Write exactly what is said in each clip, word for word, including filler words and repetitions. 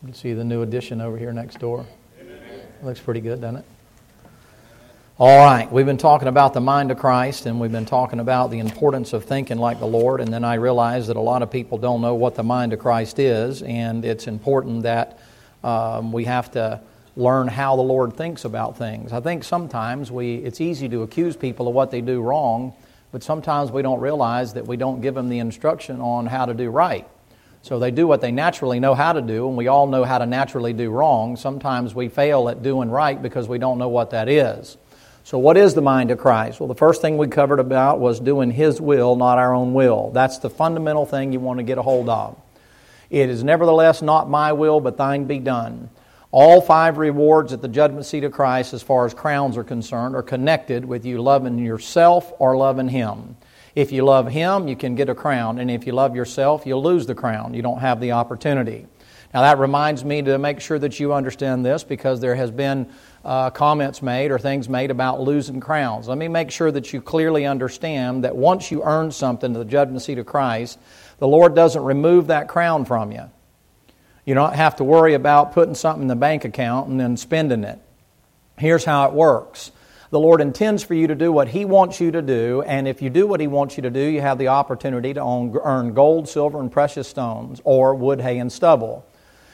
You can see the new addition over here next door. It looks pretty good, doesn't it? All right, we've been talking about the mind of Christ, and we've been talking about the importance of thinking like the Lord, and then I realized that a lot of people don't know what the mind of Christ is, and it's important that um, we have to learn how the Lord thinks about things. I think sometimes we it's easy to accuse people of what they do wrong, but sometimes we don't realize that we don't give them the instruction on how to do right. So they do what they naturally know how to do, and we all know how to naturally do wrong. Sometimes we fail at doing right because we don't know what that is. So what is the mind of Christ? Well, the first thing we covered about was doing His will, not our own will. That's the fundamental thing you want to get a hold of. It is nevertheless not my will, but thine be done. All five rewards at the judgment seat of Christ, as far as crowns are concerned, are connected with you loving yourself or loving Him. If you love Him, you can get a crown, and if you love yourself, you'll lose the crown. You don't have the opportunity. Now that reminds me to make sure that you understand this, because there has been uh, comments made or things made about losing crowns. Let me make sure that you clearly understand that once you earn something to the judgment seat of Christ, the Lord doesn't remove that crown from you. You don't have to worry about putting something in the bank account and then spending it. Here's how it works. The Lord intends for you to do what He wants you to do, and if you do what He wants you to do, you have the opportunity to own, earn gold, silver, and precious stones, or wood, hay, and stubble.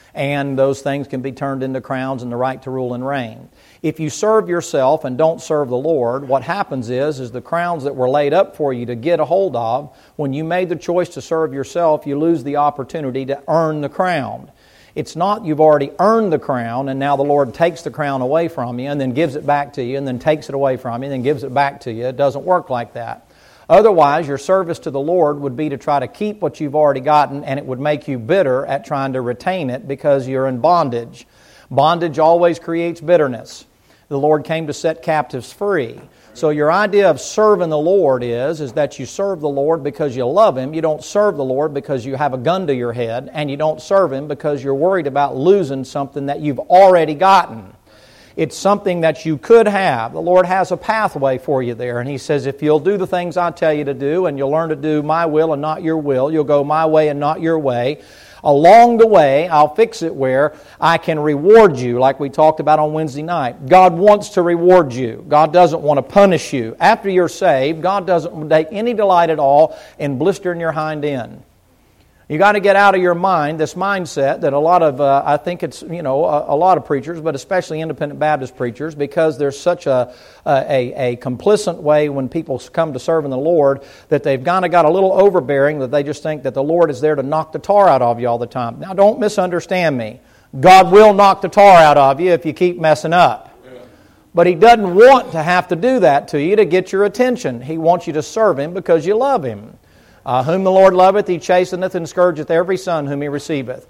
And those things can be turned into crowns and the right to rule and reign. If you serve yourself and don't serve the Lord, what happens is, is the crowns that were laid up for you to get a hold of, when you made the choice to serve yourself, you lose the opportunity to earn the crown. It's not you've already earned the crown and now the Lord takes the crown away from you and then gives it back to you and then takes it away from you and then gives it back to you. It doesn't work like that. Otherwise, your service to the Lord would be to try to keep what you've already gotten, and it would make you bitter at trying to retain it because you're in bondage. Bondage always creates bitterness. The Lord came to set captives free. So your idea of serving the Lord is, is that you serve the Lord because you love Him. You don't serve the Lord because you have a gun to your head, and you don't serve Him because you're worried about losing something that you've already gotten. It's something that you could have. The Lord has a pathway for you there, and He says, if you'll do the things I tell you to do, and you'll learn to do my will and not your will, you'll go my way and not your way, along the way, I'll fix it where I can reward you, like we talked about on Wednesday night. God wants to reward you. God doesn't want to punish you. After you're saved, God doesn't take any delight at all in blistering your hind end. You got to get out of your mind this mindset that a lot of, uh, I think it's, you know, a, a lot of preachers, but especially independent Baptist preachers, because there's such a, a, a complacent way when people come to serving the Lord that they've kind of got a little overbearing, that they just think that the Lord is there to knock the tar out of you all the time. Now, don't misunderstand me. God will knock the tar out of you if you keep messing up. But He doesn't want to have to do that to you to get your attention. He wants you to serve Him because you love Him. Uh, whom the Lord loveth, He chasteneth and scourgeth every son whom He receiveth.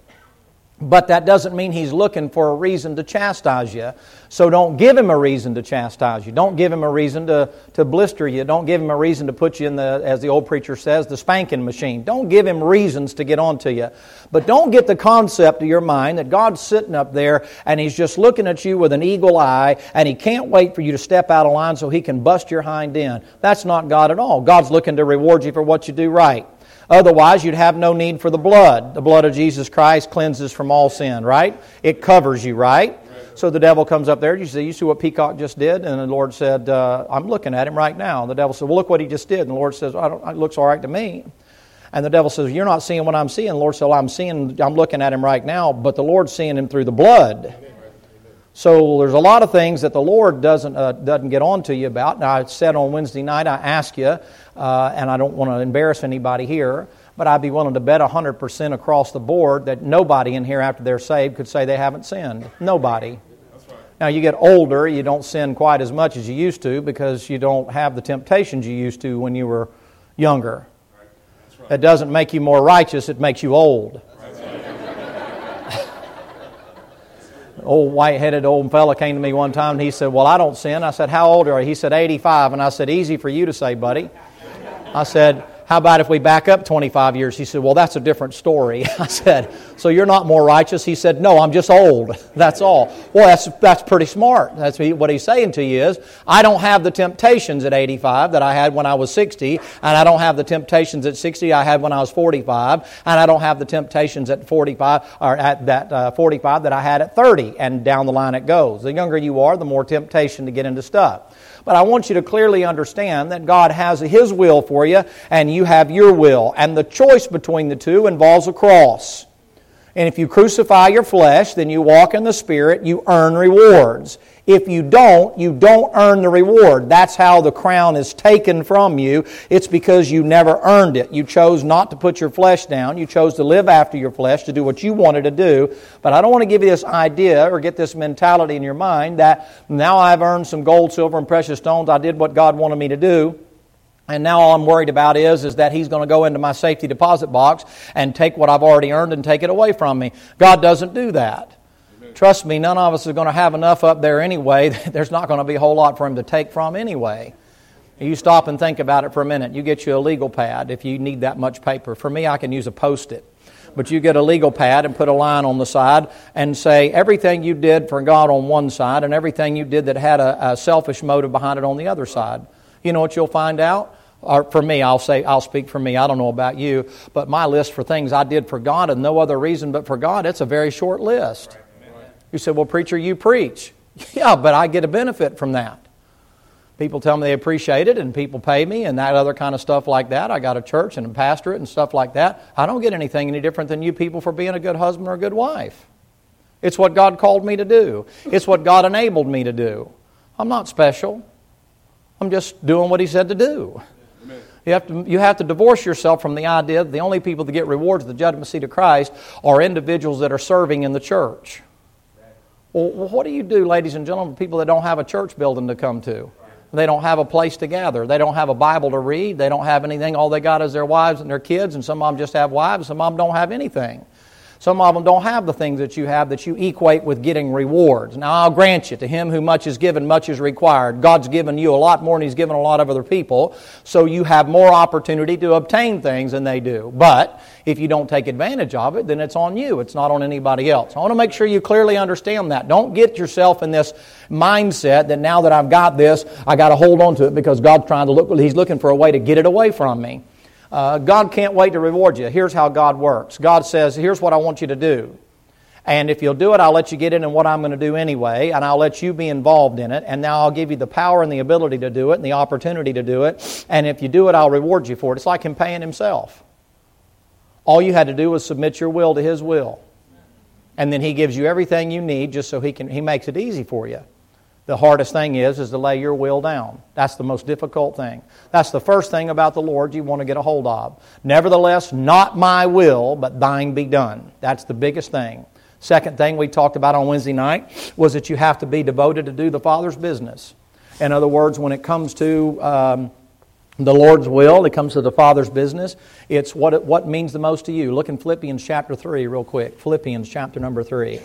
But that doesn't mean He's looking for a reason to chastise you. So don't give Him a reason to chastise you. Don't give Him a reason to, to blister you. Don't give Him a reason to put you in the, as the old preacher says, the spanking machine. Don't give Him reasons to get onto you. But don't get the concept of your mind that God's sitting up there and He's just looking at you with an eagle eye and He can't wait for you to step out of line so He can bust your hind end. That's not God at all. God's looking to reward you for what you do right. Otherwise, you'd have no need for the blood. The blood of Jesus Christ cleanses from all sin, right? It covers you, right? So the devil comes up there. You see, you see what Peacock just did? And the Lord said, uh, I'm looking at him right now. And the devil said, well, look what he just did. And the Lord says, I don't, it looks all right to me. And the devil says, you're not seeing what I'm seeing. The Lord said, well, I'm seeing, I'm looking at him right now, but the Lord's seeing him through the blood. So there's a lot of things that the Lord doesn't uh, doesn't get on to you about. Now, I said on Wednesday night, I asked you, uh, and I don't want to embarrass anybody here, but I'd be willing to bet one hundred percent across the board that nobody in here after they're saved could say they haven't sinned. Nobody. That's right. Now, you get older, you don't sin quite as much as you used to because you don't have the temptations you used to when you were younger. Right. That's right. It doesn't make you more righteous, it makes you old. Old white-headed old fella came to me one time and he said, well, I don't sin. I said, how old are you? He said, eighty-five. And I said, easy for you to say, buddy. I said, How about if we back up twenty-five years? He said, well, that's a different story. I said, so you're not more righteous? He said, no, I'm just old. That's all. Well, that's that's pretty smart. That's what he's saying to you is, I don't have the temptations at eighty-five that I had when I was sixty, and I don't have the temptations at sixty I had when I was forty-five, and I don't have the temptations at forty-five or at that uh, forty-five that I had at thirty, and down the line it goes. The younger you are, the more temptation to get into stuff. But I want you to clearly understand that God has His will for you, and you have your will. And the choice between the two involves a cross. And if you crucify your flesh, then you walk in the Spirit, you earn rewards. If you don't, you don't earn the reward. That's how the crown is taken from you. It's because you never earned it. You chose not to put your flesh down. You chose to live after your flesh, to do what you wanted to do. But I don't want to give you this idea or get this mentality in your mind that now I've earned some gold, silver, and precious stones. I did what God wanted me to do. And now all I'm worried about is, is that He's going to go into my safety deposit box and take what I've already earned and take it away from me. God doesn't do that. Amen. Trust me, none of us is going to have enough up there anyway. There's not going to be a whole lot for Him to take from anyway. You stop and think about it for a minute. You get you a legal pad if you need that much paper. For me, I can use a Post-it. But you get a legal pad and put a line on the side and say everything you did for God on one side and everything you did that had a, a selfish motive behind it on the other side. You know what you'll find out? Or for me, I'll say, I'll speak for me. I don't know about you, but my list for things I did for God and no other reason but for God, it's a very short list. Right. You say, well, preacher, you preach. Yeah, but I get a benefit from that. People tell me they appreciate it and people pay me and that other kind of stuff like that. I got a church and a pastorate and stuff like that. I don't get anything any different than you people for being a good husband or a good wife. It's what God called me to do. It's what God enabled me to do. I'm not special. I'm just doing what He said to do. You have to you have to divorce yourself from the idea that the only people that get rewards at the judgment seat of Christ are individuals that are serving in the church. Well, what do you do, ladies and gentlemen, with people that don't have a church building to come to? They don't have a place to gather. They don't have a Bible to read. They don't have anything. All they got is their wives and their kids, and some of them just have wives. Some of them don't have anything. Some of them don't have the things that you have that you equate with getting rewards. Now, I'll grant you, to him who much is given, much is required. God's given you a lot more than He's given a lot of other people, so you have more opportunity to obtain things than they do. But if you don't take advantage of it, then it's on you. It's not on anybody else. I want to make sure you clearly understand that. Don't get yourself in this mindset that now that I've got this, I got to hold on to it because God's trying to look, He's looking for a way to get it away from me. Uh, God can't wait to reward you. Here's how God works. God says, here's what I want you to do. And if you'll do it, I'll let you get in on what I'm going to do anyway, and I'll let you be involved in it. And now I'll give you the power and the ability to do it and the opportunity to do it. And if you do it, I'll reward you for it. It's like Him paying Himself. All you had to do was submit your will to His will. And then He gives you everything you need just so He can. He makes it easy for you. The hardest thing is, is to lay your will down. That's the most difficult thing. That's the first thing about the Lord you want to get a hold of. Nevertheless, not my will, but thine be done. That's the biggest thing. Second thing we talked about on Wednesday night was that you have to be devoted to do the Father's business. In other words, when it comes to um, the Lord's will, it comes to the Father's business, it's what it, what means the most to you. Look in Philippians chapter three real quick. Philippians chapter number three.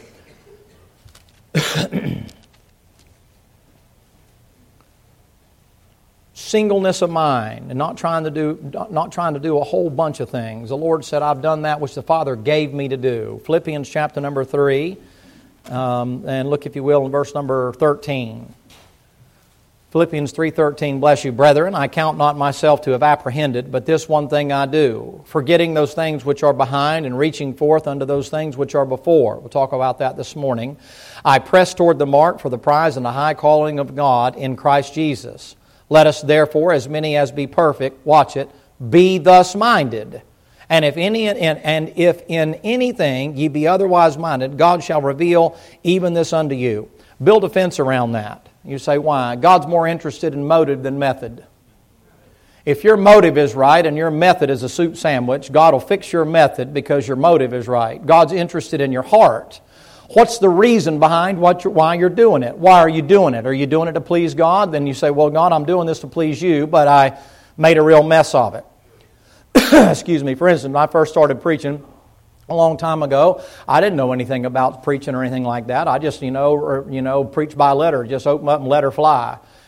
Singleness of mind and not trying to do not trying to do a whole bunch of things. The Lord said, I've done that which the Father gave me to do. Philippians chapter number three, um, and look, if you will, in verse number thirteen. Philippians three thirteen, bless you, brethren, I count not myself to have apprehended, but this one thing I do, forgetting those things which are behind and reaching forth unto those things which are before. We'll talk about that this morning. I press toward the mark for the prize and the high calling of God in Christ Jesus. Let us therefore, as many as be perfect, watch it, be thus minded. And if any and, and if in anything ye be otherwise minded, God shall reveal even this unto you. Build a fence around that. You say, why? God's more interested in motive than method. If your motive is right and your method is a soup sandwich, God will fix your method because your motive is right. God's interested in your heart. What's the reason behind what you're, why you're doing it? Why are you doing it? Are you doing it to please God? Then you say, well, God, I'm doing this to please you, but I made a real mess of it. Excuse me. For instance, when I first started preaching a long time ago, I didn't know anything about preaching or anything like that. I just, you know, or, you know, preach by letter, just open up and let her fly.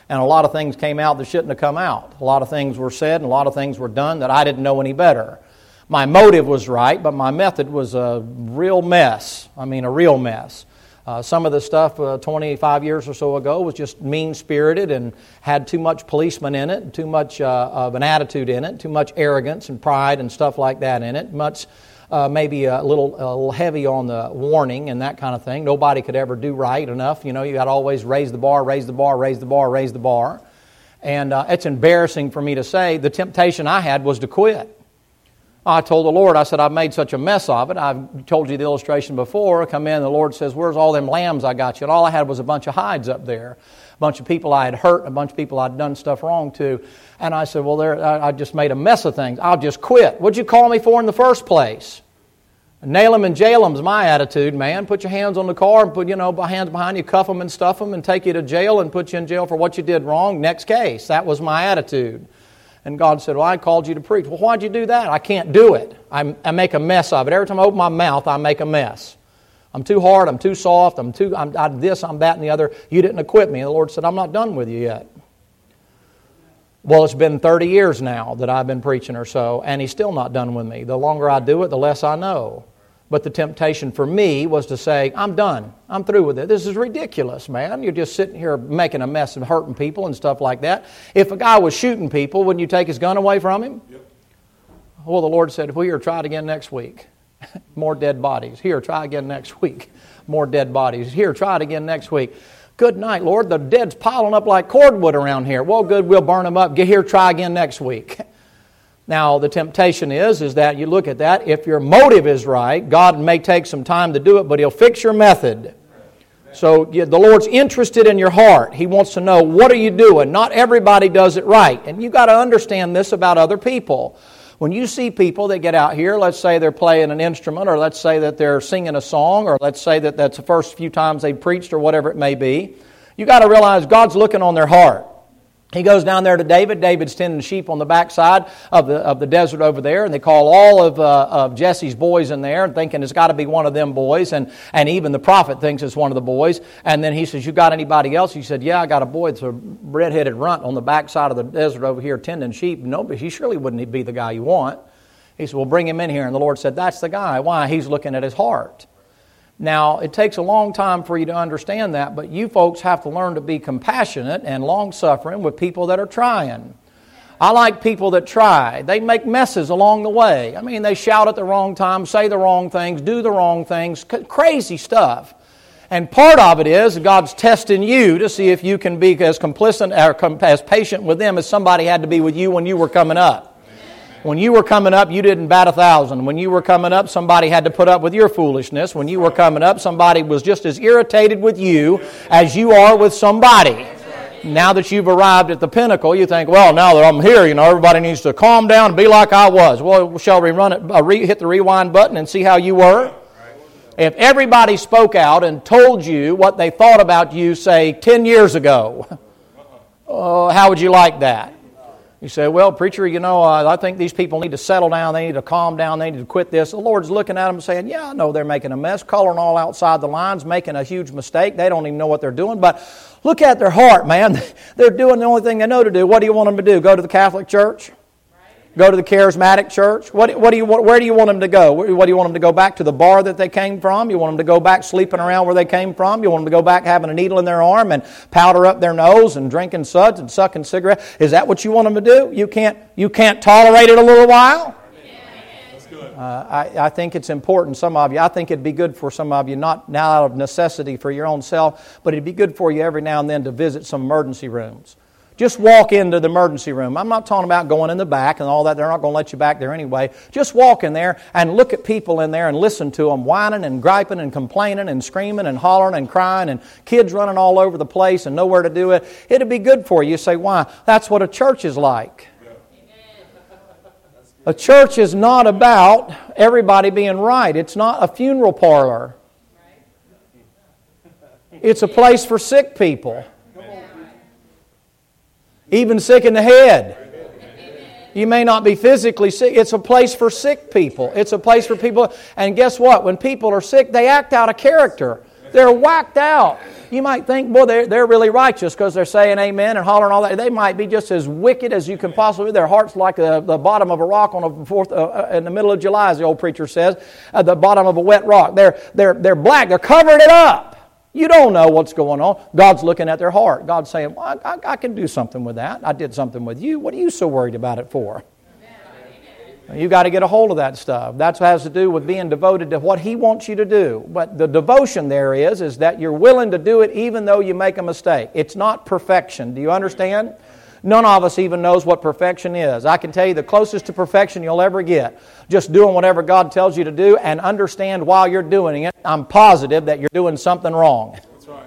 And a lot of things came out that shouldn't have come out. A lot of things were said and a lot of things were done that I didn't know any better. My motive was right, but my method was a real mess. I mean, a real mess. Uh, some of the stuff uh, twenty-five years or so ago was just mean-spirited and had too much policeman in it, too much uh, of an attitude in it, too much arrogance and pride and stuff like that in it, much uh, maybe a little, a little heavy on the warning and that kind of thing. Nobody could ever do right enough. You know, you got to always raise the bar, raise the bar, raise the bar, raise the bar. And uh, it's embarrassing for me to say the temptation I had was to quit. I told the Lord, I said, I've made such a mess of it. I've told you the illustration before. I come in, the Lord says, where's all them lambs I got you? And all I had was a bunch of hides up there. A bunch of people I had hurt, a bunch of people I'd done stuff wrong to. And I said, well, there, I, I just made a mess of things. I'll just quit. What'd you call me for in the first place? Nail them and jail them's my attitude, man. Put your hands on the car and put, you know, hands behind you, cuff them and stuff them and take you to jail and put you in jail for what you did wrong. Next case. That was my attitude. And God said, well, I called you to preach. Well, why'd you do that? I can't do it. I, I make a mess of it. Every time I open my mouth, I make a mess. I'm too hard. I'm too soft. I'm too, I'm, I'm this, I'm that, and the other. You didn't equip me. And the Lord said, I'm not done with you yet. Well, it's been thirty years now that I've been preaching or so, and He's still not done with me. The longer I do it, the less I know. But the temptation for me was to say, I'm done. I'm through with it. This is ridiculous, man. You're just sitting here making a mess and hurting people and stuff like that. If a guy was shooting people, wouldn't you take his gun away from him? Yep. Well, the Lord said, well, here, try it again next week. More dead bodies. Here, try again next week. More dead bodies. Here, try it again next week. Good night, Lord. The dead's piling up like cordwood around here. Well, good, we'll burn them up. Get here, try again next week. Now, the temptation is, is that you look at that. If your motive is right, God may take some time to do it, but He'll fix your method. So the Lord's interested in your heart. He wants to know, what are you doing? Not everybody does it right. And you've got to understand this about other people. When you see people that get out here, let's say they're playing an instrument, or let's say that they're singing a song, or let's say that that's the first few times they preached, or whatever it may be, you've got to realize God's looking on their heart. He goes down there to David. David's tending sheep on the backside of the of the desert over there, and they call all of uh, of Jesse's boys in there, and thinking it's got to be one of them boys, and and even the prophet thinks it's one of the boys. And then he says, "You got anybody else?" He said, "Yeah, I got a boy that's a red-headed runt on the backside of the desert over here tending sheep." No, but he surely wouldn't be the guy you want. He said, "Well, bring him in here." And the Lord said, "That's the guy." Why? He's looking at his heart. Now, it takes a long time for you to understand that, but you folks have to learn to be compassionate and long-suffering with people that are trying. I like people that try. They make messes along the way. I mean, they shout at the wrong time, say the wrong things, do the wrong things, c- crazy stuff. And part of it is God's testing you to see if you can be as complicit or as patient with them as somebody had to be with you when you were coming up. When you were coming up, you didn't bat a thousand. When you were coming up, somebody had to put up with your foolishness. When you were coming up, somebody was just as irritated with you as you are with somebody. Now that you've arrived at the pinnacle, you think, well, now that I'm here, you know, everybody needs to calm down and be like I was. Well, shall we run it, uh, re- hit the rewind button and see how you were? If everybody spoke out and told you what they thought about you, say, ten years ago, uh, how would you like that? You say, well, preacher, you know, uh, I think these people need to settle down. They need to calm down. They need to quit this. The Lord's looking at them saying, yeah, I know they're making a mess, coloring all outside the lines, making a huge mistake. They don't even know what they're doing. But look at their heart, man. They're doing the only thing they know to do. What do you want them to do? Go to the Catholic Church? Go to the Charismatic Church? What, what do you want, where do you want them to go? What do you want them to go back to the bar that they came from? You want them to go back sleeping around where they came from? You want them to go back having a needle in their arm and powder up their nose and drinking suds and sucking cigarettes? Is that what you want them to do? You can't, you can't tolerate it a little while? Uh, I, I think it's important, some of you, I think it'd be good for some of you, not now out of necessity for your own self, but it'd be good for you every now and then to visit some emergency rooms. Just walk into the emergency room. I'm not talking about going in the back and all that. They're not going to let you back there anyway. Just walk in there and look at people in there and listen to them whining and griping and complaining and screaming and hollering and crying and kids running all over the place and nowhere to do it. It'd be good for you. You say, why? That's what a church is like. A church is not about everybody being right. It's not a funeral parlor. It's a place for sick people. Even sick in the head. You may not be physically sick. It's a place for sick people. It's a place for people. And guess what? When people are sick, they act out of character. They're whacked out. You might think, boy, they're, they're really righteous because they're saying amen and hollering all that. They might be just as wicked as you can possibly be. Their heart's like the, the bottom of a rock on a fourth, uh, in the middle of July, as the old preacher says, at the bottom of a wet rock. They're, they're, they're black. They're covering it up. You don't know what's going on. God's looking at their heart. God's saying, well, I, I can do something with that. I did something with you. What are you so worried about it for? You got to get a hold of that stuff. That's what has to do with being devoted to what He wants you to do. But the devotion there is, is that you're willing to do it even though you make a mistake. It's not perfection. Do you understand? None of us even knows what perfection is. I can tell you the closest to perfection you'll ever get, just doing whatever God tells you to do and understand while you're doing it, I'm positive that you're doing something wrong. That's right.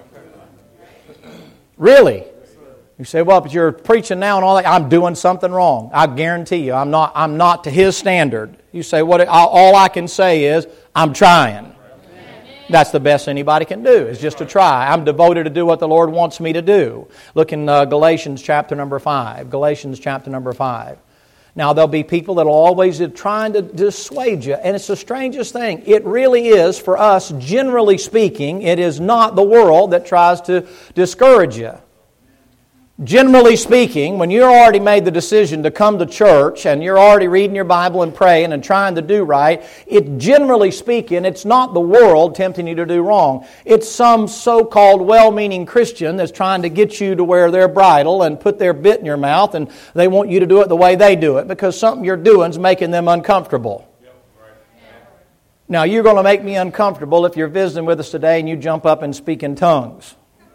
Really? You say, well, but you're preaching now and all that. I'm doing something wrong. I guarantee you, I'm not. I'm not to His standard. You say, what? All I can say is, I'm trying. That's the best anybody can do, is just to try. I'm devoted to do what the Lord wants me to do. Look in uh, Galatians chapter number five. Galatians chapter number five. Now, there'll be people that will always be trying to dissuade you, and it's the strangest thing. It really is, for us, generally speaking, it is not the world that tries to discourage you. Generally speaking, when you're already made the decision to come to church and you're already reading your Bible and praying and trying to do right, it generally speaking, it's not the world tempting you to do wrong. It's some so-called well-meaning Christian that's trying to get you to wear their bridle and put their bit in your mouth, and they want you to do it the way they do it because something you're doing is making them uncomfortable. Now, you're going to make me uncomfortable if you're visiting with us today and you jump up and speak in tongues.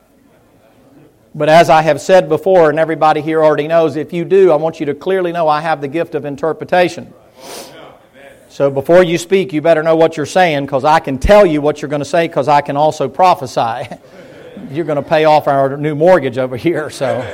But as I have said before, and everybody here already knows, if you do, I want you to clearly know I have the gift of interpretation. So before you speak, you better know what you're saying, because I can tell you what you're going to say, because I can also prophesy. You're going to pay off our new mortgage over here, so...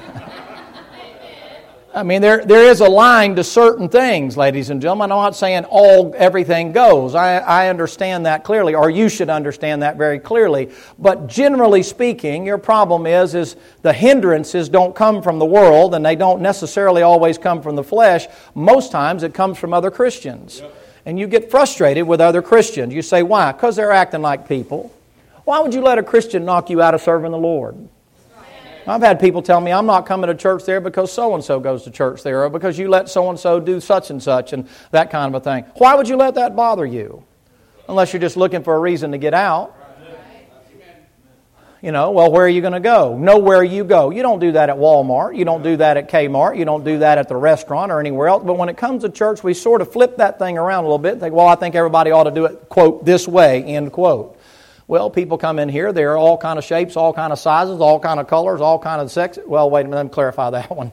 I mean, there there is a line to certain things, ladies and gentlemen. I'm not saying all everything goes. I, I understand that clearly, or you should understand that very clearly. But generally speaking, your problem is, is the hindrances don't come from the world, and they don't necessarily always come from the flesh. Most times it comes from other Christians. Yep. And you get frustrated with other Christians. You say, why? Because they're acting like people. Why would you let a Christian knock you out of serving the Lord? I've had people tell me, I'm not coming to church there because so-and-so goes to church there, or because you let so-and-so do such and such, and that kind of a thing. Why would you let that bother you? Unless you're just looking for a reason to get out. You know, well, where are you going to go? Nowhere you go. You don't do that at Walmart. You don't do that at Kmart. You don't do that at the restaurant or anywhere else. But when it comes to church, we sort of flip that thing around a little bit and think, well, I think everybody ought to do it, quote, this way, end quote. Well, people come in here, they're all kind of shapes, all kind of sizes, all kind of colors, all kind of sex. Well, wait a minute, let me clarify that one.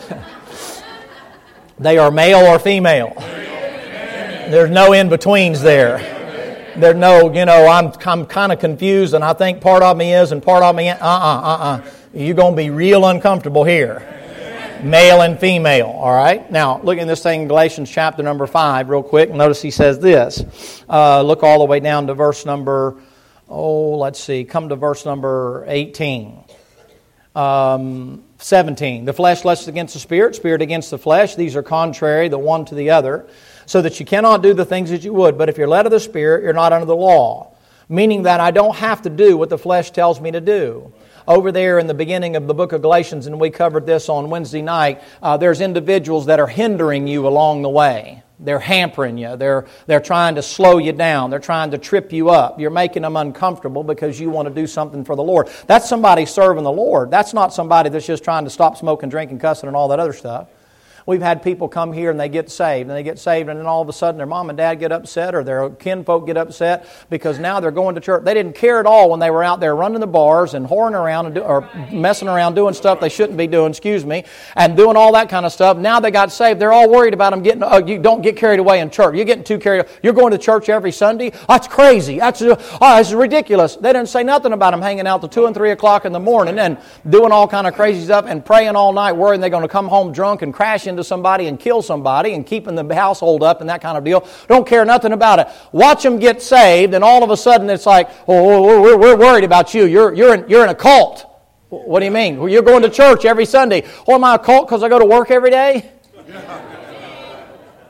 They are male or female. There's no in-betweens there. There's no, you know, I'm, I'm kind of confused and I think part of me is and part of me, uh-uh, uh-uh. You're going to be real uncomfortable here. Male and female, all right? Now, look at this thing in Galatians chapter number five real quick. Notice he says this. Uh, look all the way down to verse number... Oh, let's see. Come to verse number eighteen. Um, seventeen. The flesh lusts against the spirit, spirit against the flesh. These are contrary, the one to the other, so that you cannot do the things that you would. But if you're led of the Spirit, you're not under the law. Meaning that I don't have to do what the flesh tells me to do. Over there in the beginning of the book of Galatians, and we covered this on Wednesday night, uh, there's individuals that are hindering you along the way. They're hampering you. They're they're trying to slow you down. They're trying to trip you up. You're making them uncomfortable because you want to do something for the Lord. That's somebody serving the Lord. That's not somebody that's just trying to stop smoking, drinking, cussing, and all that other stuff. We've had people come here and they get saved, and they get saved, and then all of a sudden their mom and dad get upset, or their kinfolk get upset because now they're going to church. They didn't care at all when they were out there running the bars and whoring around and do, or messing around doing stuff they shouldn't be doing, excuse me, and doing all that kind of stuff. Now they got saved. They're all worried about them getting, oh, you don't get carried away in church. You're getting too carried away. You're going to church every Sunday? That's crazy. That's oh, that's ridiculous. They didn't say nothing about them hanging out till two and three o'clock in the morning and doing all kind of crazy stuff and praying all night, worrying they're going to come home drunk and crash into somebody and kill somebody and keeping the household up and that kind of deal. Don't care nothing about it. Watch them get saved, and all of a sudden it's like, oh, we're, we're worried about you. You're you're in, you're in a cult. What do you mean? Well, you're going to church every Sunday. Oh, am I a cult because I go to work every day?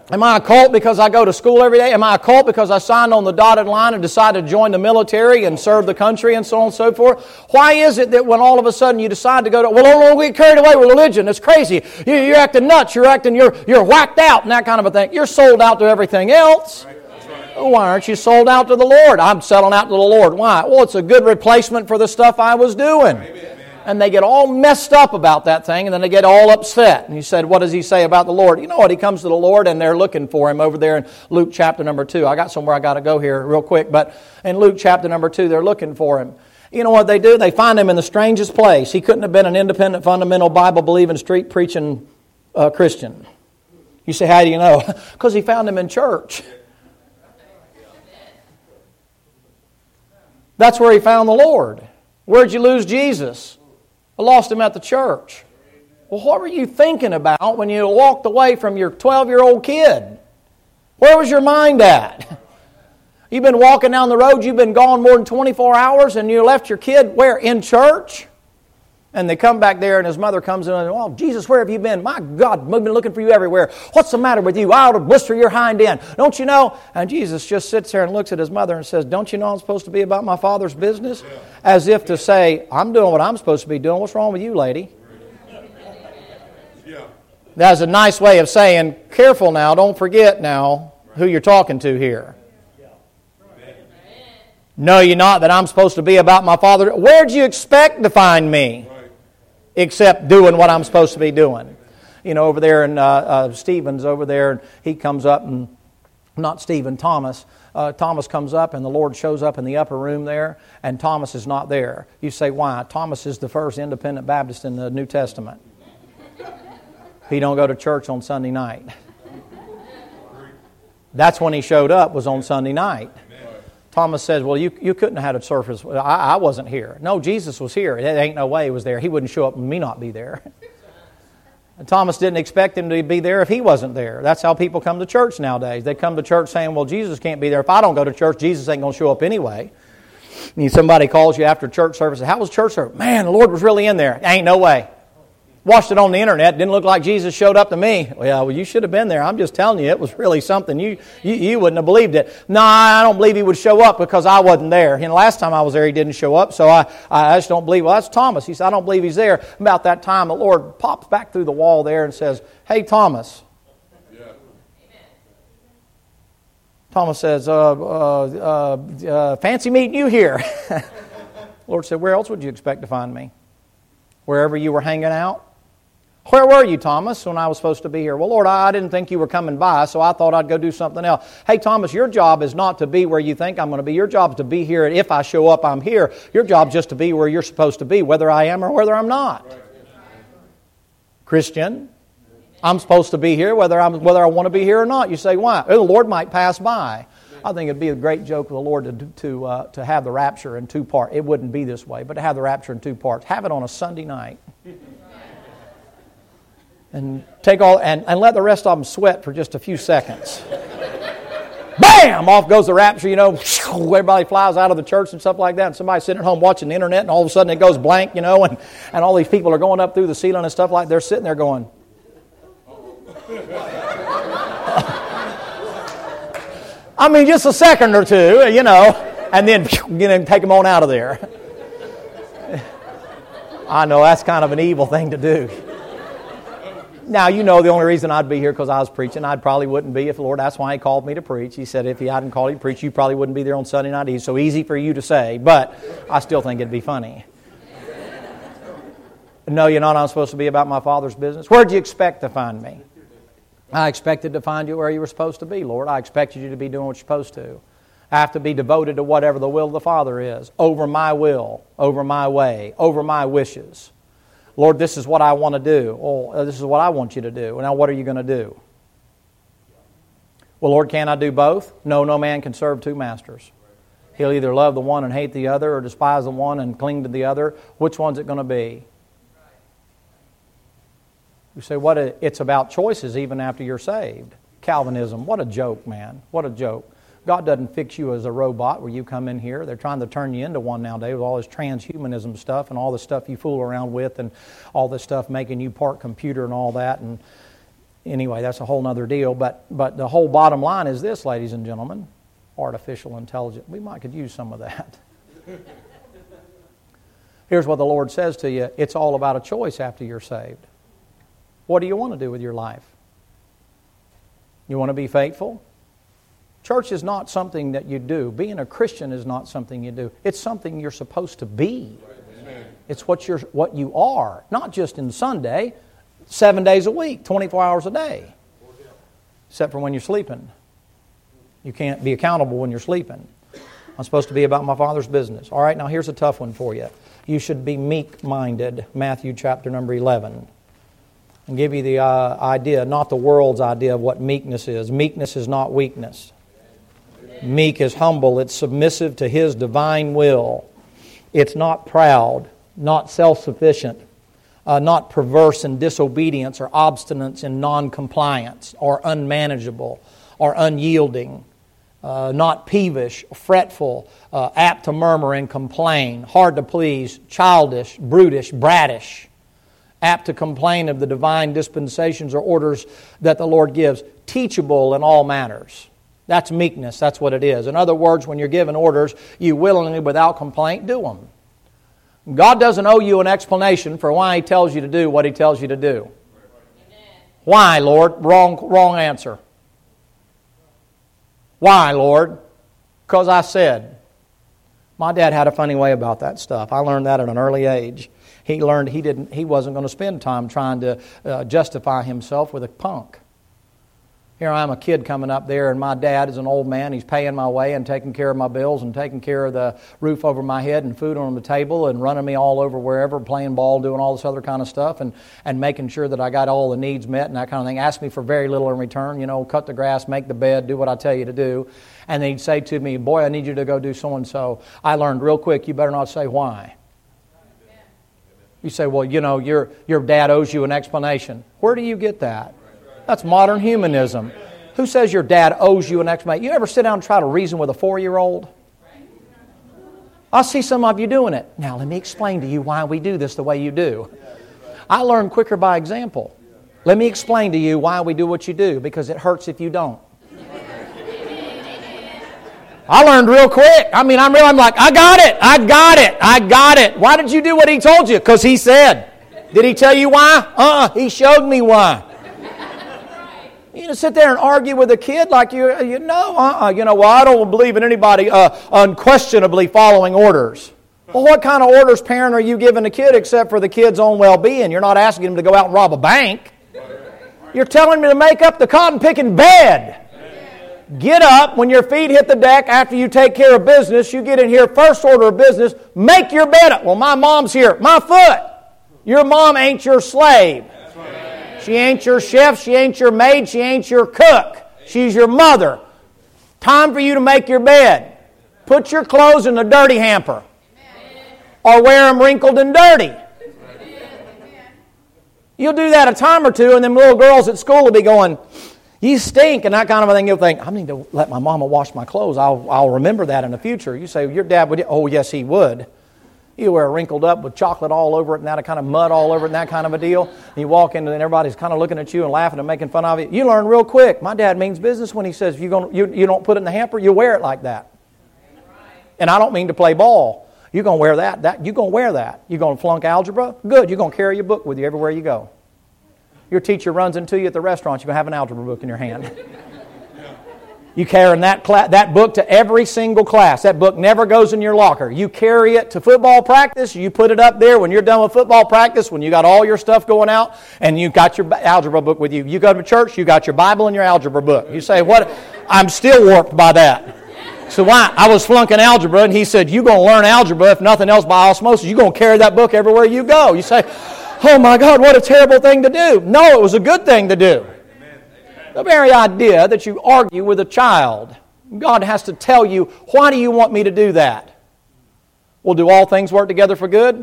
Am I a cult because I go to school every day? Am I a cult because I signed on the dotted line and decided to join the military and serve the country and so on and so forth? Why is it that when all of a sudden you decide to go to, well, don't get carried away with religion, it's crazy. You, you're acting nuts, you're acting, you're, you're whacked out and that kind of a thing. You're sold out to everything else. Why aren't you sold out to the Lord? I'm selling out to the Lord. Why? Well, it's a good replacement for the stuff I was doing. Amen. And they get all messed up about that thing, and then they get all upset. And he said, what does he say about the Lord? You know what? He comes to the Lord, and they're looking for him over there in Luke chapter number two. I got somewhere I got to go here real quick, but in Luke chapter number two, they're looking for him. You know what they do? They find him in the strangest place. He couldn't have been an independent, fundamental, Bible-believing, street-preaching uh, Christian. You say, how do you know? Because he found him in church. That's where he found the Lord. Where'd you lose Jesus? I lost him at the church. Well, what were you thinking about when you walked away from your twelve-year-old kid? Where was your mind at? You've been walking down the road, you've been gone more than twenty-four hours, and you left your kid where? In church? And they come back there, and his mother comes in and, oh, Jesus, where have you been? My God, we've been looking for you everywhere. What's the matter with you? I ought to blister your hind end. Don't you know? And Jesus just sits there and looks at his mother and says, don't you know I'm supposed to be about my Father's business? Yeah. As if to say, I'm doing what I'm supposed to be doing. What's wrong with you, lady? Yeah. That's a nice way of saying, careful now, don't forget now who you're talking to here. Know you not that I'm supposed to be about my Father? Where'd you expect to find me? Except doing what I'm supposed to be doing. You know, over there in uh, uh, Stephen's over there, and he comes up, and not Stephen, Thomas. Uh, Thomas comes up, and the Lord shows up in the upper room there, and Thomas is not there. You say, why? Thomas is the first independent Baptist in the New Testament. He don't go to church on Sunday night. That's when he showed up, was on Sunday night. Thomas says, well, you, you couldn't have had a service. I, I wasn't here. No, Jesus was here. It ain't no way he was there. He wouldn't show up and me not be there. And Thomas didn't expect him to be there if he wasn't there. That's how people come to church nowadays. They come to church saying, well, Jesus can't be there. If I don't go to church, Jesus ain't going to show up anyway. And somebody calls you after church service, how was church service? Man, the Lord was really in there. Ain't no way. Watched it on the internet. Didn't look like Jesus showed up to me. Well, well, you should have been there. I'm just telling you, it was really something. You, you you wouldn't have believed it. No, I don't believe he would show up because I wasn't there. You know, last time I was there, he didn't show up, so I, I just don't believe. Well, that's Thomas. He said, I don't believe he's there. About that time, the Lord pops back through the wall there and says, hey, Thomas. Yeah. Thomas says, uh, uh, uh, uh, fancy meeting you here. The Lord said, where else would you expect to find me? Wherever you were hanging out? Where were you, Thomas, when I was supposed to be here? Well, Lord, I didn't think you were coming by, so I thought I'd go do something else. Hey, Thomas, your job is not to be where you think I'm going to be. Your job is to be here, and if I show up, I'm here. Your job is just to be where you're supposed to be, whether I am or whether I'm not. Christian, I'm supposed to be here, whether I'm whether I want to be here or not. You say, why? Oh, the Lord might pass by. I think it'd be a great joke of the Lord to to uh, to have the rapture in two parts. It wouldn't be this way, but to have the rapture in two parts. Have it on a Sunday night. And take all and, and let the rest of them sweat for just a few seconds. Bam! Off goes the rapture, you know. Everybody flies out of the church and stuff like that. And somebody's sitting at home watching the internet, and all of a sudden it goes blank, you know, and, and all these people are going up through the ceiling and stuff like that. They're sitting there going. I mean, just a second or two, you know, and then you know, take them on out of there. I know that's kind of an evil thing to do. Now, you know the only reason I'd be here because I was preaching. I probably wouldn't be if the Lord, that's why He called me to preach. He said if He hadn't called you to preach, you probably wouldn't be there on Sunday night. It's so easy for you to say, but I still think it'd be funny. No, you're not. I'm supposed to be about my Father's business. Where'd you expect to find me? I expected to find you where you were supposed to be, Lord. I expected you to be doing what you're supposed to. I have to be devoted to whatever the will of the Father is, over my will, over my way, over my wishes. Lord, this is what I want to do. Oh, this is what I want you to do. Now, what are you going to do? Well, Lord, can I do both? No, no man can serve two masters. He'll either love the one and hate the other, or despise the one and cling to the other. Which one's it going to be? You say, what? A, it's about choices even after you're saved. Calvinism, what a joke, man. What a joke. God doesn't fix you as a robot where you come in here. They're trying to turn you into one nowadays with all this transhumanism stuff and all the stuff you fool around with and all this stuff making you part computer and all that. And Anyway, that's a whole other deal. But, but the whole bottom line is this, ladies and gentlemen. Artificial intelligence. We might could use some of that. Here's what the Lord says to you. It's all about a choice after you're saved. What do you want to do with your life? You want to be faithful? Church is not something that you do. Being a Christian is not something you do. It's something you're supposed to be. Amen. It's what you're, what you are. Not just in Sunday, seven days a week, twenty-four hours a day. Except for when you're sleeping. You can't be accountable when you're sleeping. I'm supposed to be about my Father's business. All right, now here's a tough one for you. You should be meek-minded. Matthew chapter number eleven. And give you the uh, idea, not the world's idea of what meekness is. Meekness is not weakness. Meek is humble. It's submissive to His divine will. It's not proud, not self-sufficient, uh, not perverse in disobedience or obstinance in non-compliance or unmanageable or unyielding, uh, not peevish, fretful, uh, apt to murmur and complain, hard to please, childish, brutish, brattish, apt to complain of the divine dispensations or orders that the Lord gives, teachable in all matters. That's meekness. That's what it is. In other words, when you're given orders, you willingly, without complaint, do them. God doesn't owe you an explanation for why He tells you to do what He tells you to do. Amen. Why, Lord? Wrong, wrong answer. Why, Lord? Because I said. My dad had a funny way about that stuff. I learned that at an early age. He learned he didn't. He wasn't going to spend time trying to uh, justify himself with a punk. Here I am, a kid coming up there, and my dad is an old man. He's paying my way and taking care of my bills and taking care of the roof over my head and food on the table and running me all over wherever, playing ball, doing all this other kind of stuff, and, and making sure that I got all the needs met and that kind of thing. Ask me for very little in return. You know, cut the grass, make the bed, do what I tell you to do. And then he'd say to me, boy, I need you to go do so-and-so. I learned real quick, you better not say why. You say, well, you know, your your dad owes you an explanation. Where do you get that? That's modern humanism. Who says your dad owes you an explanation? You ever sit down and try to reason with a four-year-old? I see some of you doing it. Now, let me explain to you why we do this the way you do. I learn quicker by example. Let me explain to you why we do what you do, because it hurts if you don't. I learned real quick. I mean, I'm real. I'm like, I got it. I got it. I got it. Why did you do what He told you? Because He said. Did He tell you why? Uh-uh. He showed me why. You know, sit there and argue with a kid like you, you know, uh-uh. You know, well, I don't believe in anybody uh, unquestionably following orders. Well, what kind of orders, parent, are you giving a kid except for the kid's own well-being? You're not asking him to go out and rob a bank. You're telling him to make up the cotton-picking bed. Get up when your feet hit the deck after you take care of business. You get in here, first order of business, make your bed up. Well, my mom's here. My foot. Your mom ain't your slave. She ain't your chef. She ain't your maid. She ain't your cook. She's your mother. Time for you to make your bed. Put your clothes in the dirty hamper. Or wear them wrinkled and dirty. You'll do that a time or two, and then little girls at school will be going, you stink, and that kind of a thing. You'll think, I need to let my mama wash my clothes. I'll, I'll remember that in the future. You say, your dad would. Oh, yes, he would. You wear wrinkled up with chocolate all over it and that kind of mud all over it and that kind of a deal. And you walk in and everybody's kind of looking at you and laughing and making fun of you. You learn real quick. My dad means business when he says if you, gonna, you, you don't put it in the hamper, you wear it like that. And I don't mean to play ball. You're going to wear that. that you're going to wear that. You're going to flunk algebra? Good. You're going to carry your book with you everywhere you go. Your teacher runs into you at the restaurant, you're going to have an algebra book in your hand. You carry that, cla- that book to every single class. That book never goes in your locker. You carry it to football practice. You put it up there when you're done with football practice, when you got all your stuff going out, and you got your algebra book with you. You go to church, you got your Bible and your algebra book. You say, "What? I'm still warped by that." So why? I was flunking algebra, and he said, you're going to learn algebra, if nothing else, by osmosis. You're going to carry that book everywhere you go. You say, oh my God, what a terrible thing to do. No, it was a good thing to do. The very idea that you argue with a child, God has to tell you, why do you want me to do that? Well, do all things work together for good?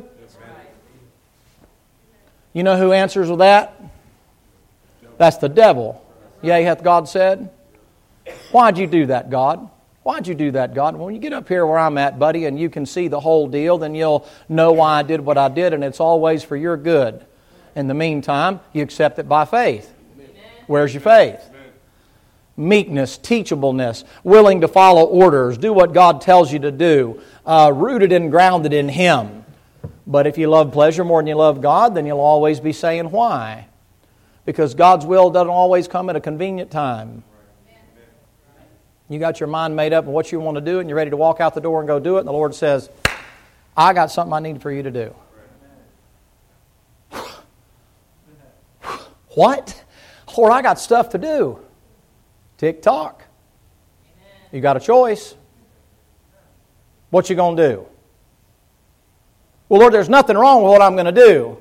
You know who answers with that? That's the devil. Yea, hath God said. Why'd you do that, God? Why'd you do that, God? When you get up here where I'm at, buddy, and you can see the whole deal, then you'll know why I did what I did, and it's always for your good. In the meantime, you accept it by faith. Where's your faith? Meekness, teachableness, willing to follow orders, do what God tells you to do, uh, rooted and grounded in Him. But if you love pleasure more than you love God, then you'll always be saying why. Because God's will doesn't always come at a convenient time. You got your mind made up on what you want to do, and you're ready to walk out the door and go do it, and the Lord says, I got something I need for you to do. What? Lord, I got stuff to do. Tick-tock. You got a choice. What you going to do? Well, Lord, there's nothing wrong with what I'm going to do.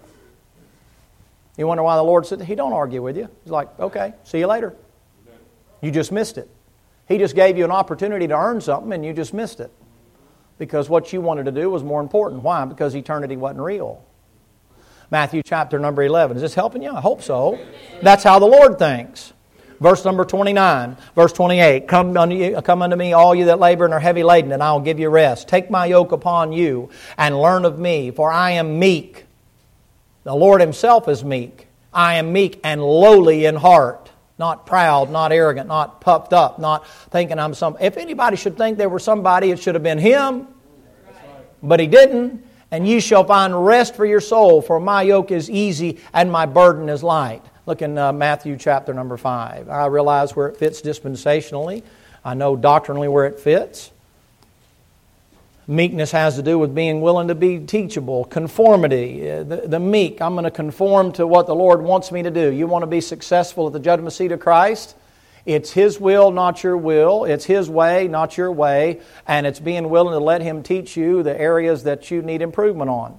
You wonder why the Lord said, He don't argue with you. He's like, okay, see you later. You just missed it. He just gave you an opportunity to earn something and you just missed it. Because what you wanted to do was more important. Why? Because eternity wasn't real. Matthew chapter number eleven. Is this helping you? I hope so. That's how the Lord thinks. Verse number twenty-nine, verse twenty-eight, Come unto, you, come unto me, all you that labor and are heavy laden, and I will give you rest. Take my yoke upon you, and learn of me, for I am meek. The Lord Himself is meek. I am meek and lowly in heart. Not proud, not arrogant, not puffed up, not thinking I'm some... If anybody should think there was somebody, it should have been Him. But He didn't. And ye shall find rest for your soul, for my yoke is easy and my burden is light. Look in uh, Matthew chapter number five. I realize where it fits dispensationally. I know doctrinally where it fits. Meekness has to do with being willing to be teachable. Conformity. Uh, the, the meek. I'm going to conform to what the Lord wants me to do. You want to be successful at the judgment seat of Christ? It's His will, not your will. It's His way, not your way. And it's being willing to let Him teach you the areas that you need improvement on.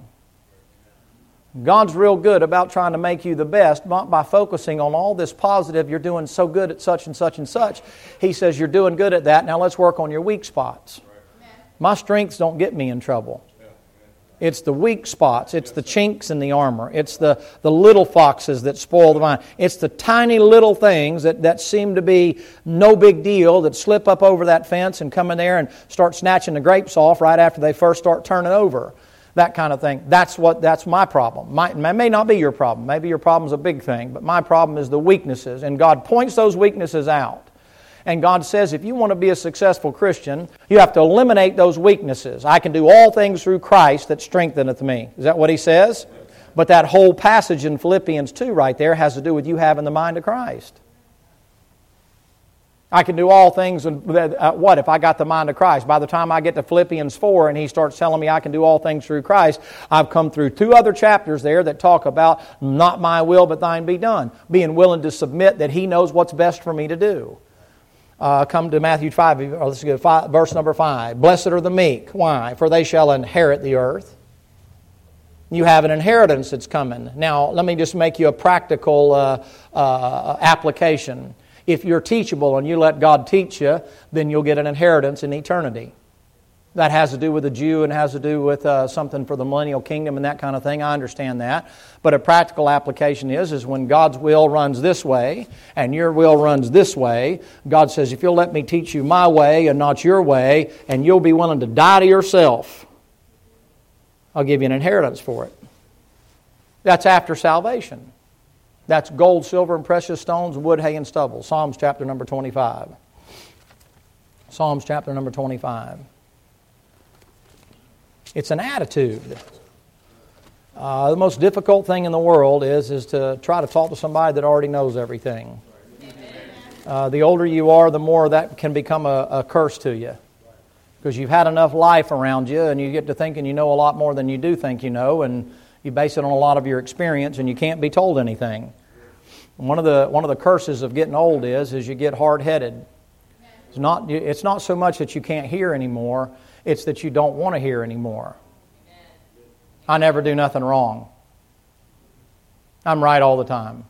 God's real good about trying to make you the best, not by focusing on all this positive, you're doing so good at such and such and such. He says, you're doing good at that, now let's work on your weak spots. My strengths don't get me in trouble. It's the weak spots. It's the chinks in the armor. It's the, the little foxes that spoil the vine. It's the tiny little things that, that seem to be no big deal that slip up over that fence and come in there and start snatching the grapes off right after they first start turning over. That kind of thing. That's what. That's my problem. My, it may not be your problem. Maybe your problem's a big thing, but my problem is the weaknesses. And God points those weaknesses out. And God says, if you want to be a successful Christian, you have to eliminate those weaknesses. I can do all things through Christ that strengtheneth me. Is that what He says? But that whole passage in Philippians two right there has to do with you having the mind of Christ. I can do all things, and uh, what if I got the mind of Christ? By the time I get to Philippians four and he starts telling me I can do all things through Christ, I've come through two other chapters there that talk about not my will but thine be done. Being willing to submit that He knows what's best for me to do. Uh, come to Matthew five, or let's go five, verse number five. Blessed are the meek. Why? For they shall inherit the earth. You have an inheritance that's coming. Now, let me just make you a practical uh, uh, application. If you're teachable and you let God teach you, then you'll get an inheritance in eternity. That has to do with a Jew and has to do with uh, something for the millennial kingdom and that kind of thing. I understand that. But a practical application is, is when God's will runs this way and your will runs this way, God says, if you'll let me teach you my way and not your way, and you'll be willing to die to yourself, I'll give you an inheritance for it. That's after salvation. That's gold, silver, and precious stones, wood, hay, and stubble. Psalms chapter number twenty-five. Psalms chapter number twenty-five. It's an attitude. Uh, the most difficult thing in the world is, is to try to talk to somebody that already knows everything. Uh, the older you are, the more that can become a, a curse to you. Because you've had enough life around you and you get to thinking you know a lot more than you do think you know, and you base it on a lot of your experience and you can't be told anything. One of the one of the curses of getting old is, is you get hard-headed. It's not, it's not so much that you can't hear anymore, it's that you don't want to hear anymore. I never do nothing wrong. I'm right all the time.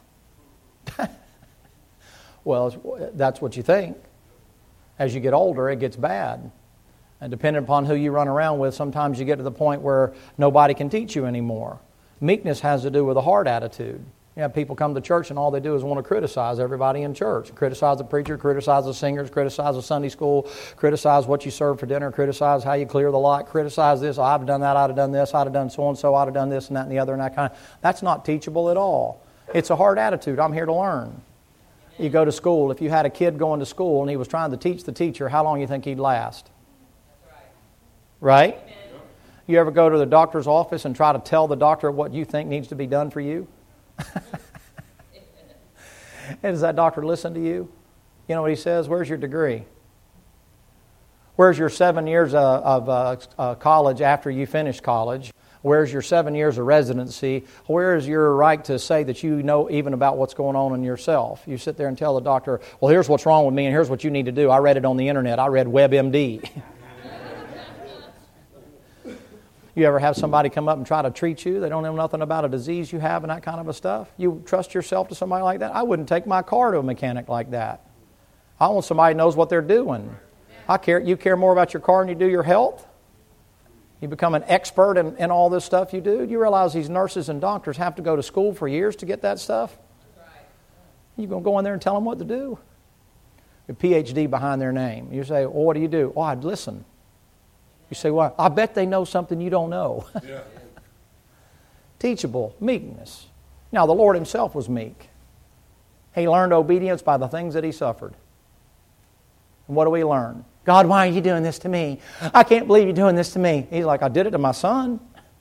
Well, that's what you think. As you get older, it gets bad. And depending upon who you run around with, sometimes you get to the point where nobody can teach you anymore. Meekness has to do with a heart attitude. You have people come to church and all they do is want to criticize everybody in church. Criticize the preacher, criticize the singers, criticize the Sunday school, criticize what you serve for dinner, criticize how you clear the lot, criticize this, oh, I'd have done that, I'd have done this, I'd have done so-and-so, I'd have done this and that and the other and that kind of. That's not teachable at all. It's a hard attitude. I'm here to learn. You go to school. If you had a kid going to school and he was trying to teach the teacher, how long do you think he'd last? Right? You ever go to the doctor's office and try to tell the doctor what you think needs to be done for you? And does that doctor listen to you? You know what he says? Where's your degree? Where's your seven years uh, of uh, uh, college after you finish college? Where's your seven years of residency? Where is your right to say that you know even about what's going on in yourself? You sit there and tell the doctor, well, here's what's wrong with me and here's what you need to do. I read it on the internet. I read WebMD. You ever have somebody come up and try to treat you? They don't know nothing about a disease you have and that kind of a stuff. You trust yourself to somebody like that? I wouldn't take my car to a mechanic like that. I want somebody who knows what they're doing. I care. You care more about your car than you do your health? You become an expert in, in all this stuff you do? Do you realize these nurses and doctors have to go to school for years to get that stuff? You're going to go in there and tell them what to do? A P H D behind their name. You say, well, what do you do? Oh, I'd listen. You say, well, I bet they know something you don't know. Yeah. Teachable, meekness. Now, the Lord Himself was meek. He learned obedience by the things that He suffered. And what do we learn? God, why are you doing this to me? I can't believe you're doing this to me. He's like, I did it to my son.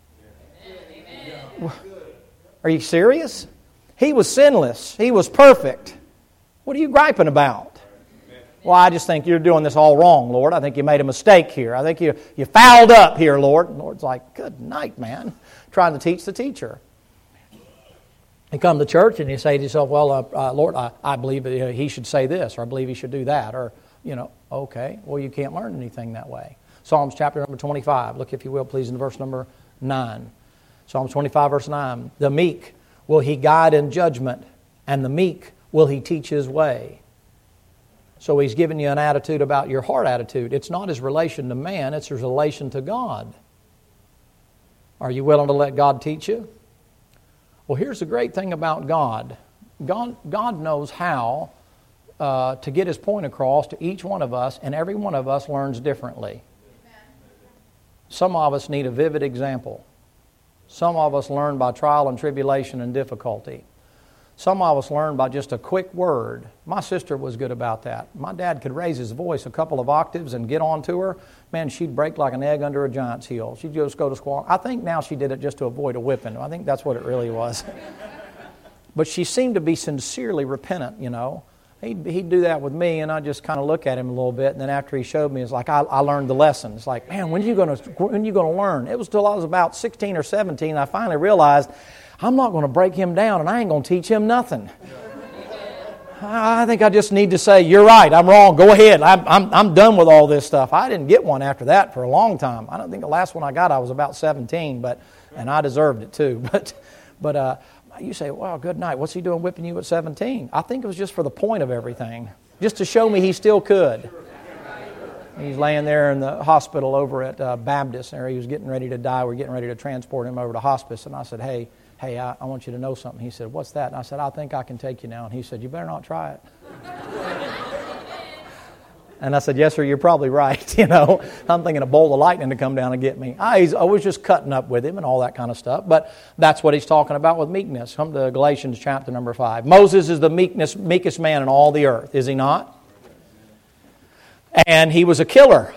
Amen. Are you serious? He was sinless. He was perfect. What are you griping about? Well, I just think you're doing this all wrong, Lord. I think you made a mistake here. I think you, you fouled up here, Lord. And the Lord's like, good night, man. Trying to teach the teacher. You come to church and you say to yourself, well, uh, uh, Lord, I, I believe he should say this, or I believe he should do that, or, you know, okay. Well, you can't learn anything that way. Psalms chapter number twenty-five. Look, if you will, please, in verse number nine. Psalms twenty-five, verse nine. The meek will He guide in judgment, and the meek will He teach His way. So He's given you an attitude about your heart attitude. It's not His relation to man, it's His relation to God. Are you willing to let God teach you? Well, here's the great thing about God. God, God knows how uh, to get His point across to each one of us, and every one of us learns differently. Some of us need a vivid example. Some of us learn by trial and tribulation and difficulty. Some of us learn by just a quick word. My sister was good about that. My dad could raise his voice a couple of octaves and get on to her. Man, she'd break like an egg under a giant's heel. She'd just go to squawk. I think now she did it just to avoid a whipping. I think that's what it really was. But she seemed to be sincerely repentant, you know. He'd, he'd do that with me, and I'd just kind of look at him a little bit, and then after he showed me, it's like, I, I learned the lesson. It's like, man, when are you going to when are you going to learn? It was till I was about sixteen or seventeen, I finally realized, I'm not going to break him down, and I ain't going to teach him nothing. I think I just need to say, you're right, I'm wrong, go ahead. I'm, I'm, I'm done with all this stuff. I didn't get one after that for a long time. I don't think the last one I got, I was about seventeen, but and I deserved it too. But but uh, you say, well, good night. What's he doing whipping you at seventeen? I think it was just for the point of everything, just to show me he still could. He's laying there in the hospital over at uh, Baptist, and he was getting ready to die. We're getting ready to transport him over to hospice, and I said, hey, Hey, I, I want you to know something. He said, what's that? And I said, I think I can take you now. And he said, you better not try it. And I said, yes, sir, you're probably right. You know, I'm thinking a bolt of lightning to come down and get me. I, he's, I was just cutting up with him and all that kind of stuff. But that's what he's talking about with meekness. Come to Galatians chapter number five. Moses is the meekness, meekest man in all the earth, is he not? And he was a killer.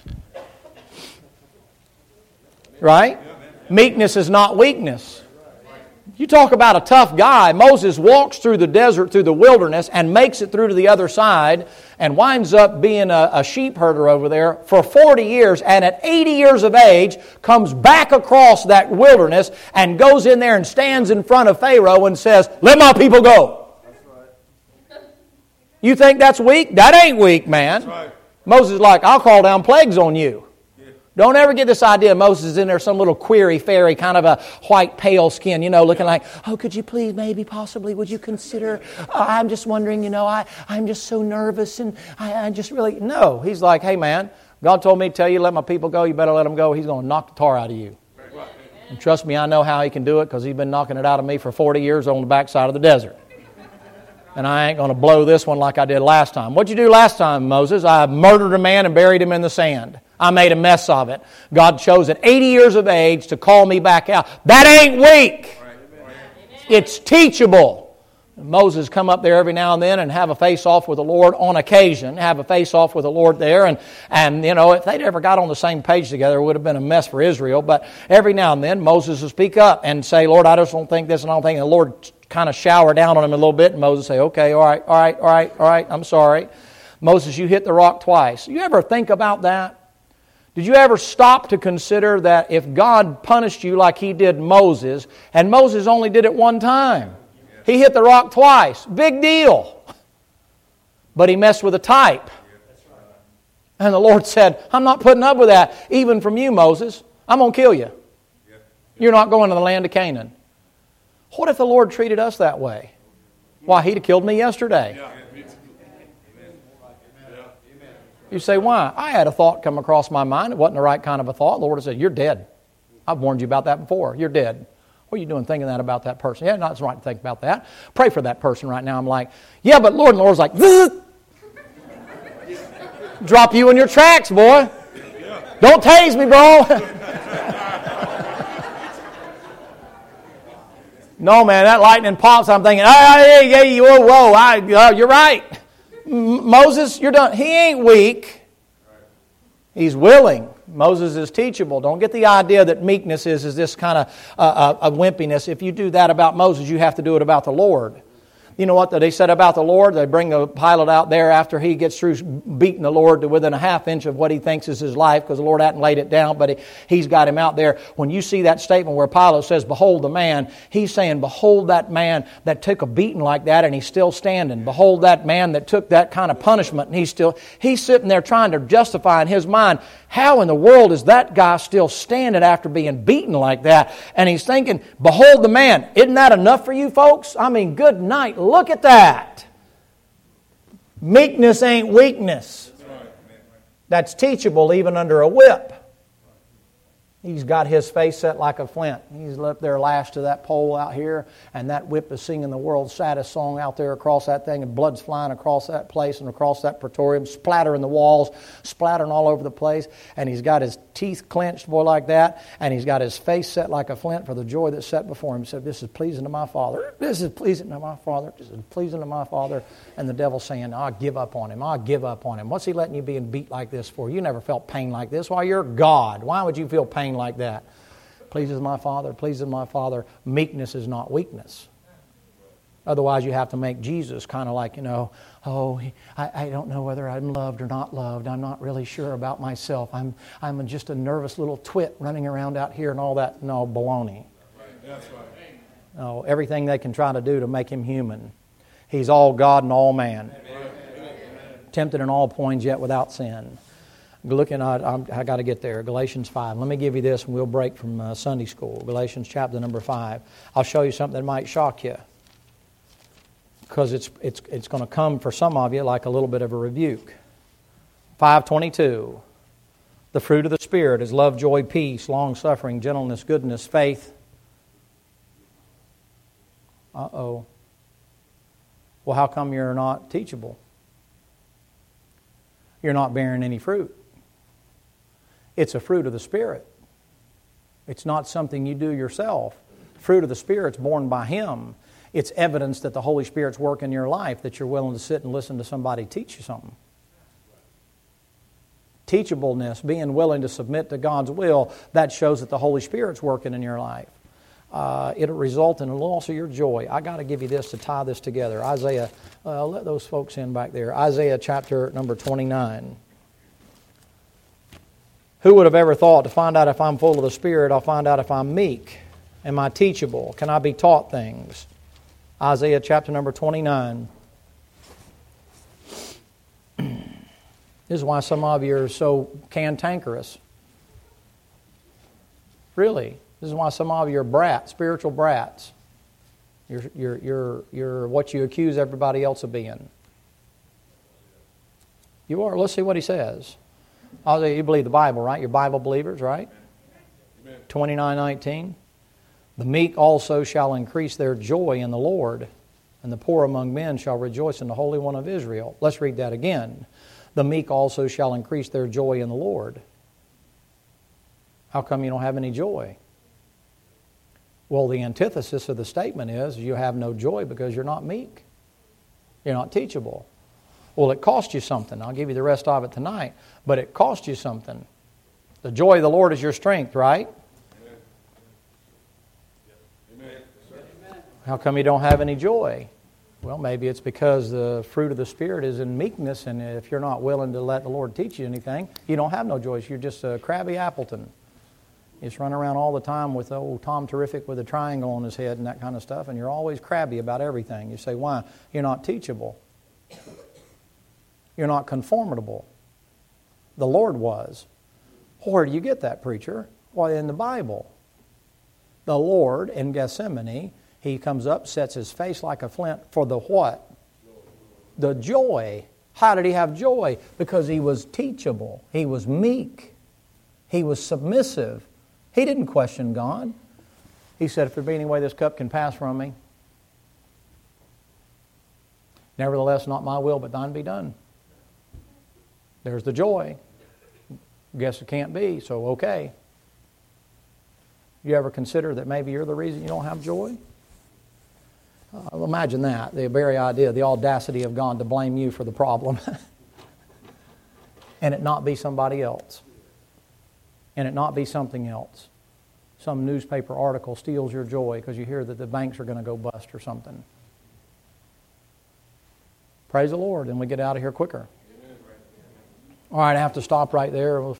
Right? Meekness is not weakness. You talk about a tough guy. Moses walks through the desert, through the wilderness, and makes it through to the other side and winds up being a, a sheep herder over there for forty years, and at eighty years of age comes back across that wilderness and goes in there and stands in front of Pharaoh and says, let my people go. That's right. You think that's weak? That ain't weak, man. That's right. Moses is like, I'll call down plagues on you. Don't ever get this idea Moses is in there, some little query fairy, kind of a white, pale skin, you know, looking like, oh, could you please, maybe, possibly, would you consider, uh, I'm just wondering, you know, I, I'm just so nervous, and I, I just really, no. He's like, hey, man, God told me to tell you, let my people go, you better let them go. He's going to knock the tar out of you. And trust me, I know how He can do it, because He's been knocking it out of me for forty years on the backside of the desert. And I ain't going to blow this one like I did last time. What'd you do last time, Moses? I murdered a man and buried him in the sand. I made a mess of it. God chose at eighty years of age to call me back out. That ain't weak. It's teachable. Moses come up there every now and then and have a face-off with the Lord on occasion, have a face-off with the Lord there. And, and, you know, if they'd ever got on the same page together, it would have been a mess for Israel. But every now and then, Moses would speak up and say, Lord, I just don't think this and I don't think. And the Lord kind of shower down on him a little bit. And Moses say, okay, all right, all right, all right, all right, I'm sorry. Moses, you hit the rock twice. You ever think about that? Did you ever stop to consider that if God punished you like He did Moses, and Moses only did it one time, He hit the rock twice. Big deal. But he messed with a type. And the Lord said, I'm not putting up with that, even from you, Moses. I'm going to kill you. You're not going to the land of Canaan. What if the Lord treated us that way? Why, He'd have killed me yesterday. You say, why? I had a thought come across my mind. It wasn't the right kind of a thought. The Lord said, you're dead. I've warned you about that before. You're dead. What are you doing thinking that about that person? Yeah, no, it's right to think about that. Pray for that person right now. I'm like, yeah, but Lord, and the Lord's like, drop you in your tracks, boy. Don't tase me, bro. No, man, that lightning pops. I'm thinking, hey, hey, hey, whoa, whoa, I, uh, you're right. M- Moses, you're done. He ain't weak. He's willing. Moses is teachable. Don't get the idea that meekness is, is this kind of uh, uh, a wimpiness. If you do that about Moses, you have to do it about the Lord. You know what they said about the Lord? They bring the pilot out there after he gets through beating the Lord to within a half inch of what he thinks is his life, because the Lord hadn't laid it down, but he, he's got him out there. When you see that statement where Pilate says, behold the man, he's saying, behold that man that took a beating like that and he's still standing. Behold that man that took that kind of punishment and he's still, he's sitting there trying to justify in his mind, how in the world is that guy still standing after being beaten like that? And he's thinking, behold the man. Isn't that enough for you folks? I mean, good night. Look at that. Meekness ain't weakness. That's teachable even under a whip. He's got his face set like a flint. He's up there lashed to that pole out here, and that whip is singing the world's saddest song out there across that thing, and blood's flying across that place and across that praetorium, splattering the walls, splattering all over the place, and he's got his teeth clenched, boy, like that, and he's got his face set like a flint for the joy that's set before him. He said, this is pleasing to my Father. This is pleasing to my Father. This is pleasing to my Father. And the devil's saying, I'll give up on him. I'll give up on him. What's he letting you being beat like this for? You never felt pain like this. Why, you're God. Why would you feel pain like that? Pleases my Father, pleases my Father. Meekness is not weakness. Otherwise, you have to make Jesus kind of like, you know, oh, he, I, I don't know whether I'm loved or not loved. I'm not really sure about myself. I'm I'm just a nervous little twit running around out here and all that. No, baloney. That's right. No, everything they can try to do to make him human. He's all God and all man. Amen. Tempted in all points, yet without sin. Looking at, I got to get there, Galatians five. Let me give you this and we'll break from uh, Sunday school. Galatians chapter number five. I'll show you something that might shock you, because it's it's it's going to come for some of you like a little bit of a rebuke. five twenty-two. The fruit of the Spirit is love, joy, peace, long-suffering, gentleness, goodness, faith. Uh-oh. Well, how come you're not teachable? You're not bearing any fruit. It's a fruit of the Spirit. It's not something you do yourself. Fruit of the Spirit's born by Him. It's evidence that the Holy Spirit's working in your life, that you're willing to sit and listen to somebody teach you something. Teachableness, being willing to submit to God's will, that shows that the Holy Spirit's working in your life. Uh, it'll result in a loss of your joy. I got to give you this to tie this together. Isaiah, uh, let those folks in back there. Isaiah chapter number twenty-nine. Who would have ever thought to find out if I'm full of the Spirit, I'll find out if I'm meek. Am I teachable? Can I be taught things? Isaiah chapter number twenty-nine. This is why some of you are so cantankerous. Really. This is why some of you are brats, spiritual brats. You're, you're, you're, you're what you accuse everybody else of being. You are. Let's see what he says. Isaiah, you believe the Bible, right? You're Bible believers, right? twenty-nine nineteen. The meek also shall increase their joy in the Lord, and the poor among men shall rejoice in the Holy One of Israel. Let's read that again. The meek also shall increase their joy in the Lord. How come you don't have any joy? Well, the antithesis of the statement is you have no joy because you're not meek. You're not teachable. Well, it cost you something. I'll give you the rest of it tonight. But it cost you something. The joy of the Lord is your strength, right? Amen. How come you don't have any joy? Well, maybe it's because the fruit of the Spirit is in meekness, and if you're not willing to let the Lord teach you anything, you don't have no joy. You're just a crabby Appleton. You just run around all the time with old Tom Terrific with a triangle on his head and that kind of stuff, and you're always crabby about everything. You say, why? You're not teachable. You're not conformable. The Lord was. Where do you get that, preacher? Well, in the Bible. The Lord in Gethsemane, He comes up, sets His face like a flint for the what? The joy. How did He have joy? Because He was teachable. He was meek. He was submissive. He didn't question God. He said, if there be any way this cup can pass from me, nevertheless, not my will, but thine be done. There's the joy. Guess it can't be, so okay. You ever consider that maybe you're the reason you don't have joy? Uh, imagine that, the very idea, the audacity of God to blame you for the problem. And it not be somebody else. And it not be something else. Some newspaper article steals your joy because you hear that the banks are going to go bust or something. Praise the Lord, and we get out of here quicker. All right, I have to stop right there. We'll